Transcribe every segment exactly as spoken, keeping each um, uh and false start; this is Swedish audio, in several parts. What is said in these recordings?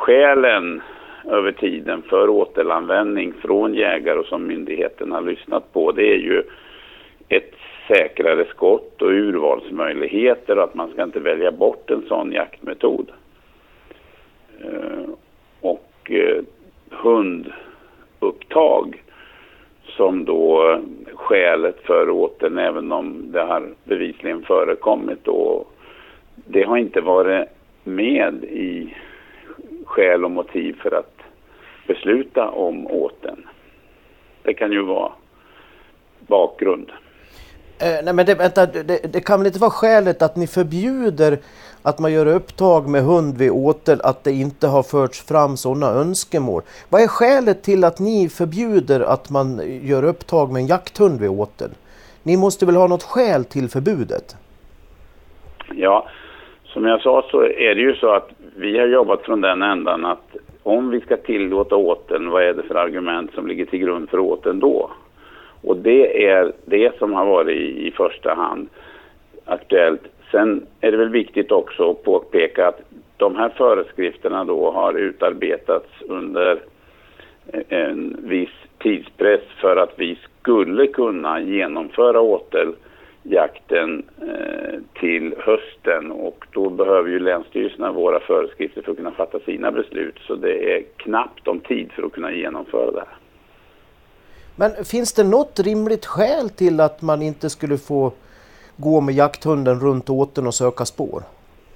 skälen över tiden för återanvändning från jägare och som myndigheten har lyssnat på, det är ju ett säkrare skott och urvalsmöjligheter och att man ska inte välja bort en sån jaktmetod. Och hundupptag som då skälet för återn, även om det har bevisligen förekommit, och det har inte varit med i skäl och motiv för att besluta om återn. Det kan ju vara bakgrund. Eh, nej men det, vänta, det, det kan väl inte vara skälet att ni förbjuder att man gör upptag med hund vid åtel, att det inte har förts fram sådana önskemål. Vad är skälet till att ni förbjuder att man gör upptag med en jakthund vid åtel? Ni måste väl ha något skäl till förbudet? Ja, som jag sa så är det ju så att vi har jobbat från den ändan att om vi ska tillåta åteln, vad är det för argument som ligger till grund för åteln då? Och det är det som har varit i, i första hand aktuellt. Sen är det väl viktigt också att påpeka att de här föreskrifterna då har utarbetats under en viss tidspress för att vi skulle kunna genomföra åteljakten eh, till hösten, och då behöver ju länsstyrelserna våra föreskrifter för att kunna fatta sina beslut, så det är knappt om tid för att kunna genomföra det här. Men finns det något rimligt skäl till att man inte skulle få gå med jakthunden runt åten och söka spår?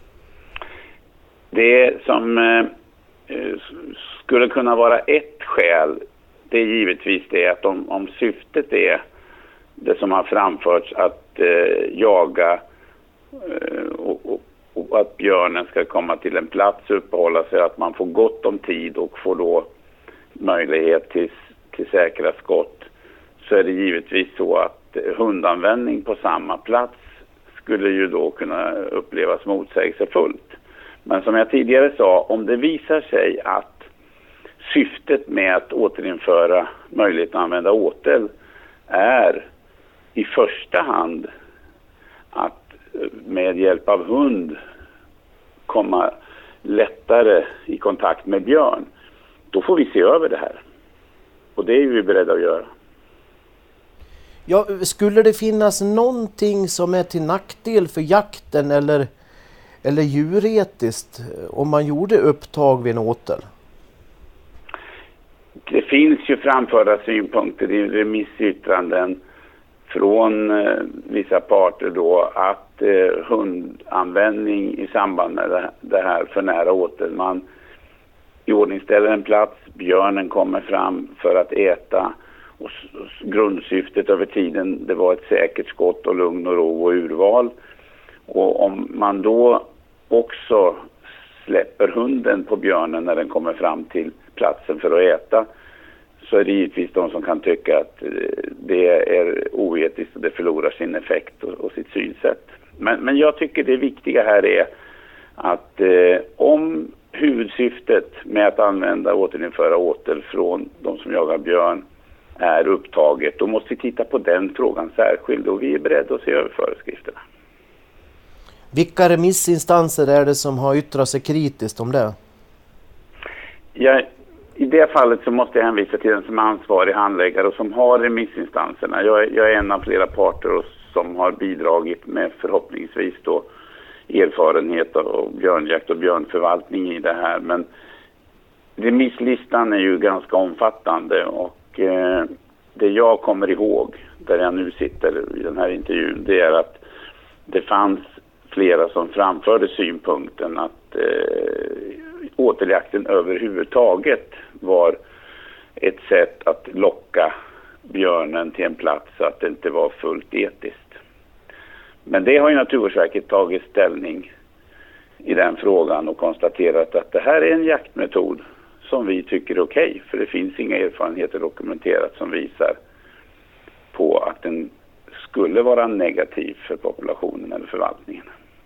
Det som eh, skulle kunna vara ett skäl, det är givetvis det att om, om syftet är det som har framförts att eh, jaga eh, och, och, och att björnen ska komma till en plats och uppehålla sig, att man får gott om tid och får då möjlighet till, till säkra skott, så är det givetvis så att hundanvändning på samma plats skulle ju då kunna upplevas motsägelsefullt. Men som jag tidigare sa, om det visar sig att syftet med att återinföra möjligheten att använda åtel är i första hand att med hjälp av hund komma lättare i kontakt med björn, då får vi se över det här. Och det är vi beredda att göra. Ja, skulle det finnas någonting som är till nackdel för jakten eller, eller djuretiskt om man gjorde upptag vid en åtel? Det finns ju framförda synpunkter i remissyttranden från eh, vissa parter då att eh, hundanvändning i samband med det, det här för nära åtel, man iordningställer en plats, björnen kommer fram för att äta, och grundsyftet över tiden, det var ett säkert skott och lugn och ro och urval. Och om man då också släpper hunden på björnen när den kommer fram till platsen för att äta, så är det givetvis de som kan tycka att det är oetiskt och det förlorar sin effekt och, och sitt synsätt. Men, men jag tycker det viktiga här är att eh, om huvudsyftet med att använda och återinföra åtel från de som jagar björn är upptaget, då måste vi titta på den frågan särskilt, och vi är beredda att se över föreskrifterna. Vilka remissinstanser är det som har yttrat sig kritiskt om det? Ja, i det fallet så måste jag hänvisa till den som är ansvarig handläggare och som har remissinstanserna. Jag är, jag är en av flera parter och som har bidragit med förhoppningsvis då erfarenhet av björnjakt och björnförvaltning i det här. Men remisslistan är ju ganska omfattande, och eh, det jag kommer ihåg där jag nu sitter i den här intervjun, det är att det fanns flera som framförde synpunkten att eh, åteljakten överhuvudtaget var ett sätt att locka björnen till en plats så att det inte var fullt etiskt. Men det har ju Naturvårdsverket tagit ställning i den frågan och konstaterat att det här är en jaktmetod som vi tycker är okej, för det finns inga erfarenheter dokumenterat som visar på att den skulle vara negativ för populationen eller förvaltningen.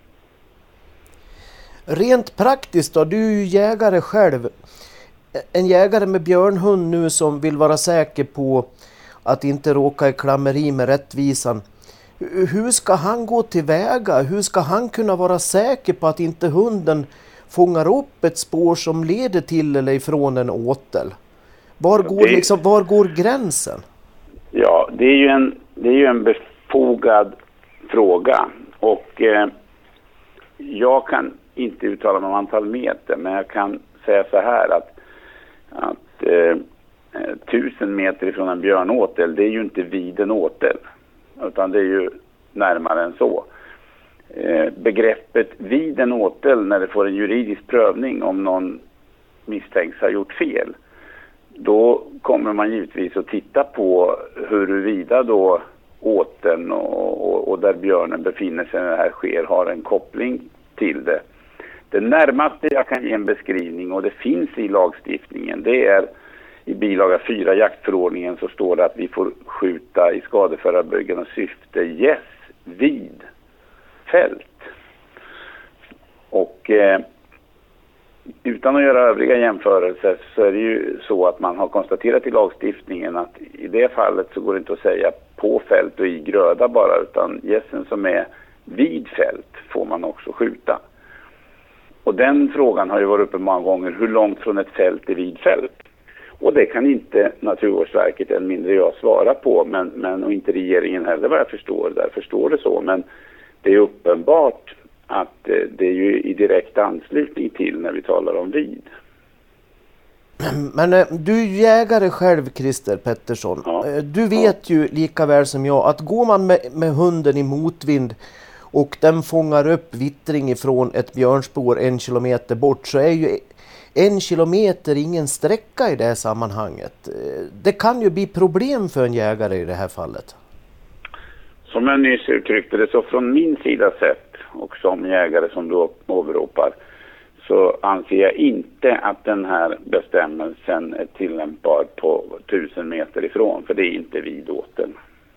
Rent praktiskt då, du är ju jägare själv. En jägare med björnhund nu som vill vara säker på att inte råka i klammeri med rättvisan. Hur ska han gå tillväga? Hur ska han kunna vara säker på att inte hunden fångar upp ett spår som leder till eller ifrån en åtel. Var går, det, liksom, var går gränsen? Ja, det är ju en, det är ju en befogad fråga. Och eh, jag kan inte uttala mig om antal meter, men jag kan säga så här att, att eh, tusen meter ifrån en björnåtel, det är ju inte vid en åtel, utan det är ju närmare än så. Eh, begreppet vid en åtel, när det får en juridisk prövning om någon misstänks ha gjort fel, då kommer man givetvis att titta på huruvida då åteln och, och, och där björnen befinner sig när det här sker har en koppling till det. Det närmaste jag kan ge en beskrivning, och det finns i lagstiftningen, det är i bilaga fyra jaktförordningen, så står det att vi får skjuta i skadeförebyggande syfte gäss vid fält. Och eh, utan att göra övriga jämförelser så är det ju så att man har konstaterat i lagstiftningen att i det fallet så går det inte att säga på fält och i gröda bara, utan gässen som är vid fält får man också skjuta. Och den frågan har ju varit uppe många gånger, hur långt från ett fält är vid fält? Och det kan inte Naturvårdsverket, än mindre jag, svara på, men, men och inte regeringen heller vad jag förstår, därför står det så. Men det är uppenbart att det är ju i direkt anslutning till när vi talar om vid. Men du är jägare själv, Christer Pettersson. Ja. Du vet ju lika väl som jag att går man med, med hunden i motvind och den fångar upp vittring ifrån ett björnspår en kilometer bort, så är ju en kilometer ingen sträcka i det här sammanhanget. Det kan ju bli problem för en jägare i det här fallet. Som jag nyss uttryckte det, så från min sida sett och som jägare som du åberopar, så anser jag inte att den här bestämmelsen är tillämpbar på tusen meter ifrån, för det är inte vid åteln.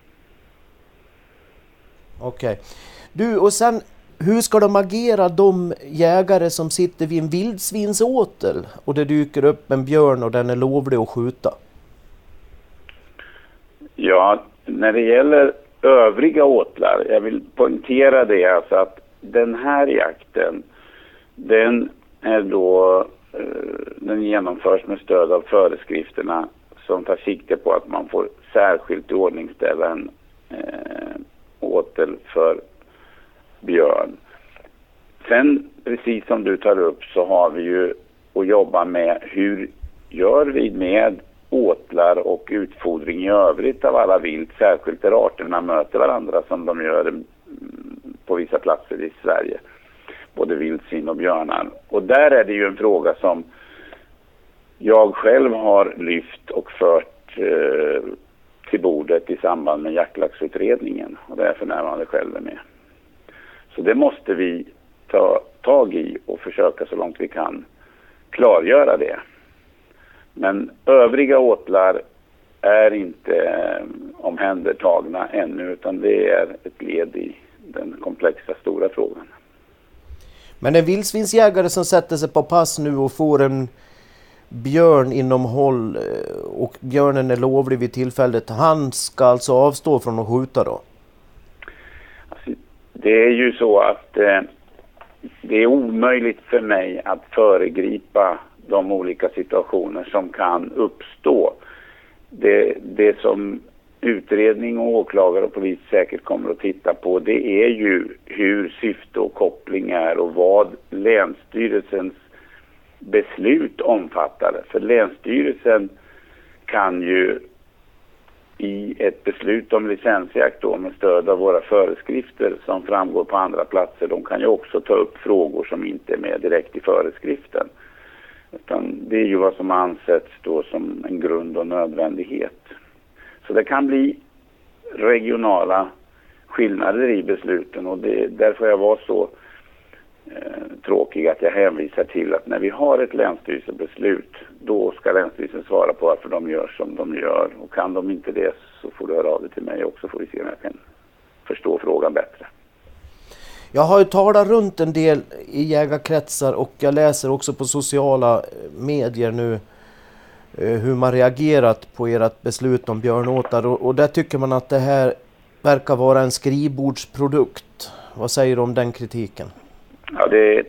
Okej. Okay. Du, och sen, hur ska de agera, de jägare som sitter vid en vildsvinsåtel och det dyker upp en björn och den är lovlig att skjuta? Ja, när det gäller övriga åtlar, jag vill poängtera det, alltså att den här jakten, den är då, den genomförs med stöd av föreskrifterna som tar sikte på att man får särskilt iordningställa en eh, åtel för björn. Sen, precis som du tar upp, så har vi ju att jobba med hur gör vi med åtlar och utfodring i övrigt av alla vilt, särskilt där arterna möter varandra som de gör på vissa platser i Sverige, både vildsvin och björnar. Och där är det ju en fråga som jag själv har lyft och fört eh, till bordet i samband med jaktlagsutredningen, och det är för närvarande själv med. Så det måste vi ta tag i och försöka så långt vi kan klargöra det. Men övriga åtlar är inte eh, omhändertagna ännu, utan det är ett led i den komplexa stora frågan. Men en vildsvinsjägare som sätter sig på pass nu och får en björn inom håll och björnen är lovlig vid tillfället, han ska alltså avstå från att skjuta då? Alltså, det är ju så att eh, det är omöjligt för mig att föregripa de olika situationer som kan uppstå. Det, det som utredning och åklagare och polis säkert kommer att titta på, det är ju hur syfte och koppling är och vad länsstyrelsens beslut omfattar. För länsstyrelsen kan ju i ett beslut om licensjakt då, med stöd av våra föreskrifter som framgår på andra platser, de kan ju också ta upp frågor som inte är med direkt i föreskriften. Utan det är ju vad som ansetts då som en grund och nödvändighet. Så det kan bli regionala skillnader i besluten, och det, därför jag var så eh, tråkig att jag hänvisar till att när vi har ett länsstyrelsebeslut, då ska länsstyrelsen svara på varför de gör som de gör. Och kan de inte det, så får du höra av dig till mig också, får vi se om jag kan förstå frågan bättre. Jag har ju talat runt en del i jägarkretsar och jag läser också på sociala medier nu hur man reagerat på ert beslut om björnåtar, och, och där tycker man att det här verkar vara en skrivbordsprodukt. Vad säger du om den kritiken? Ja, det är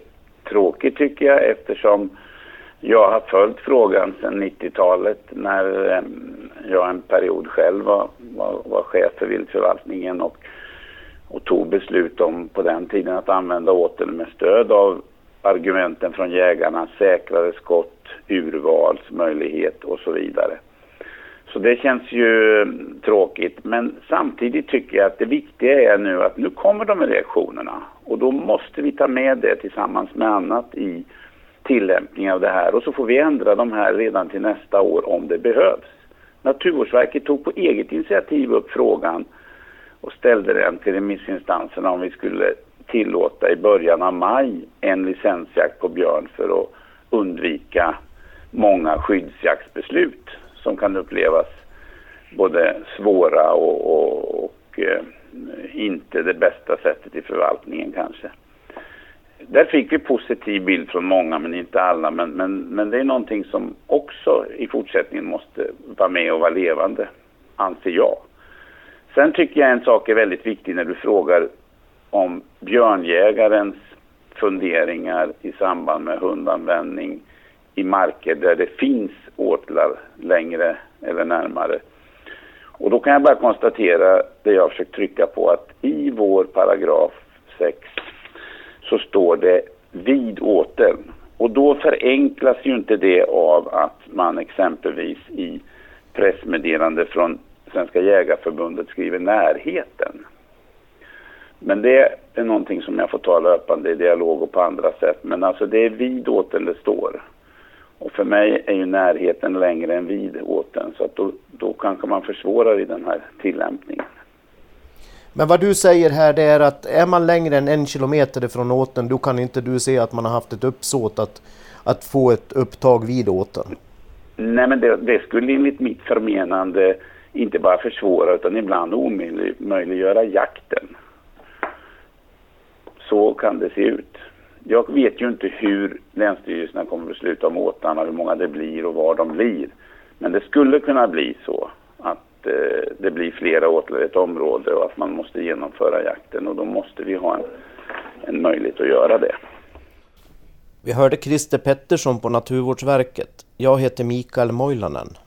tråkigt tycker jag, eftersom jag har följt frågan sedan nittiotalet när eh, jag en period själv var, var, var chef för viltförvaltningen och, och tog beslut om på den tiden att använda åteln med stöd av argumenten från jägarna, säkrare skott, urvalsmöjlighet och så vidare. Så det känns ju tråkigt, men samtidigt tycker jag att det viktiga är nu att nu kommer de här reaktionerna och då måste vi ta med det tillsammans med annat i tillämpning av det här och så får vi ändra de här redan till nästa år om det behövs. Naturvårdsverket tog på eget initiativ upp frågan och ställde den till remissinstanserna om vi skulle tillåta i början av maj en licensjakt på björn för att undvika många skyddsjaktsbeslut som kan upplevas både svåra och, och, och eh, inte det bästa sättet i förvaltningen kanske. Där fick vi positiv bild från många men inte alla, men, men, men det är någonting som också i fortsättningen måste vara med och vara levande, anser jag. Sen tycker jag en sak är väldigt viktig när du frågar om björnjägarens funderingar i samband med hundanvändning i marker där det finns åtlar längre eller närmare. Och då kan jag bara konstatera det jag har försökt trycka på, att i vår paragraf sex så står det vid åteln. Och då förenklas ju inte det av att man exempelvis i pressmeddelande från Svenska jägarförbundet skriver närheten. Men det är någonting som jag får ta löpande i dialog och på andra sätt. Men alltså det är vid åteln det står. Och för mig är ju närheten längre än vid åteln. Så att då, då kanske man försvårar i den här tillämpningen. Men vad du säger här det är att är man längre än en kilometer från åteln, då kan inte du se att man har haft ett uppsåt att, att få ett upptag vid åteln. Nej, men det, det skulle enligt mitt förmenande inte bara försvåra utan ibland omöjliggöra jakten. Så kan det se ut. Jag vet ju inte hur länsstyrelserna kommer besluta om åtarna, hur många det blir och var de blir. Men det skulle kunna bli så att eh, det blir flera åtlar i ett område och att man måste genomföra jakten. Och då måste vi ha en, en möjlighet att göra det. Vi hörde Christer Pettersson på Naturvårdsverket. Jag heter Mikael Moilanen.